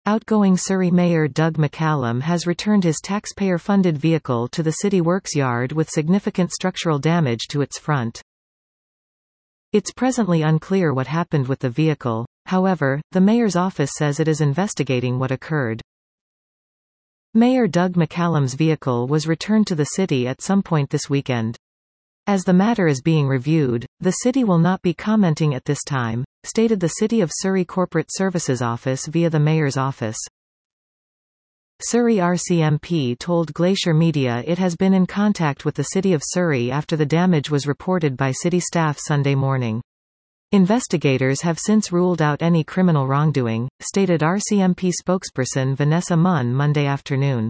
Outgoing Surrey Mayor Doug McCallum has returned his taxpayer-funded vehicle to the City Works yard with significant structural damage to its front. It's presently unclear what happened with the vehicle. However, the mayor's office says it is investigating what occurred. Mayor Doug McCallum's vehicle was returned to the city at some point this weekend. As the matter is being reviewed, the city will not be commenting at this time, stated the City of Surrey Corporate Services Office via the mayor's office. Surrey RCMP told Glacier Media it has been in contact with the City of Surrey after the damage was reported by city staff Sunday morning. Investigators have since ruled out any criminal wrongdoing, stated RCMP spokesperson Vanessa Munn Monday afternoon.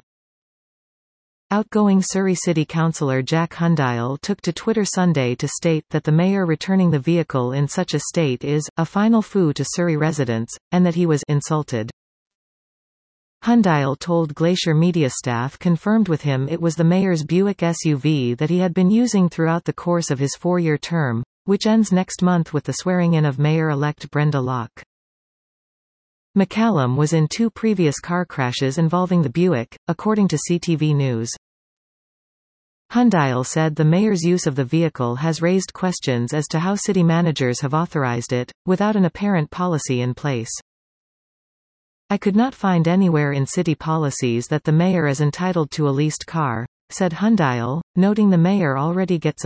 Outgoing Surrey City Councillor Jack Hundile took to Twitter Sunday to state that the mayor returning the vehicle in such a state is a final fool to Surrey residents, and that he was insulted. Hundile told Glacier Media staff confirmed with him it was the mayor's Buick SUV that he had been using throughout the course of his 4-year term, which ends next month with the swearing-in of Mayor-elect Brenda Locke. McCallum was in 2 previous car crashes involving the Buick, according to CTV News. Hundile said the mayor's use of the vehicle has raised questions as to how city managers have authorized it, without an apparent policy in place. I could not find anywhere in city policies that the mayor is entitled to a leased car, said Hundile, noting the mayor already gets a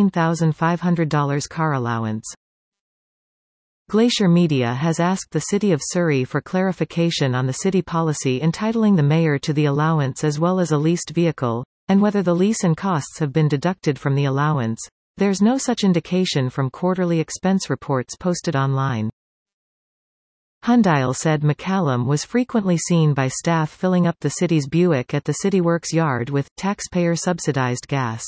$14,500 car allowance. Glacier Media has asked the City of Surrey for clarification on the city policy entitling the mayor to the allowance as well as a leased vehicle, and whether the lease and costs have been deducted from the allowance. There's no such indication from quarterly expense reports posted online. Hundile said McCallum was frequently seen by staff filling up the city's Buick at the City Works yard with taxpayer-subsidized gas.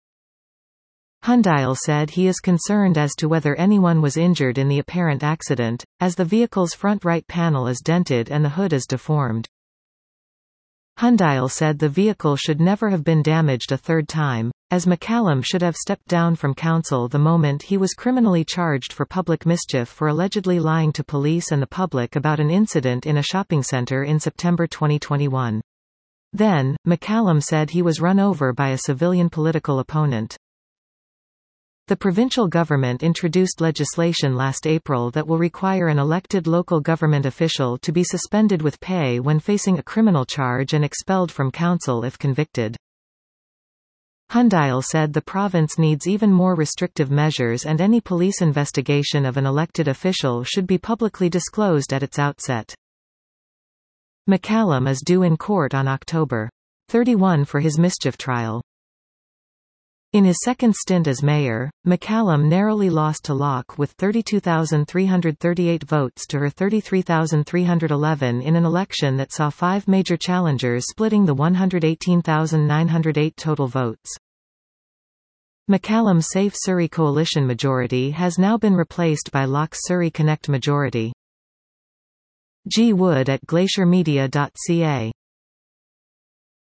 Hundile said he is concerned as to whether anyone was injured in the apparent accident, as the vehicle's front right panel is dented and the hood is deformed. Hundile said the vehicle should never have been damaged a third time, as McCallum should have stepped down from council the moment he was criminally charged for public mischief for allegedly lying to police and the public about an incident in a shopping centre in September 2021. Then, McCallum said he was run over by a civilian political opponent. The provincial government introduced legislation last April that will require an elected local government official to be suspended with pay when facing a criminal charge and expelled from council if convicted. Hundile said the province needs even more restrictive measures and any police investigation of an elected official should be publicly disclosed at its outset. McCallum is due in court on October 31 for his mischief trial. In his second stint as mayor, McCallum narrowly lost to Locke with 32,338 votes to her 33,311 in an election that saw 5 major challengers splitting the 118,908 total votes. McCallum's Safe Surrey coalition majority has now been replaced by Locke's Surrey Connect majority. G. Wood at glaciermedia.ca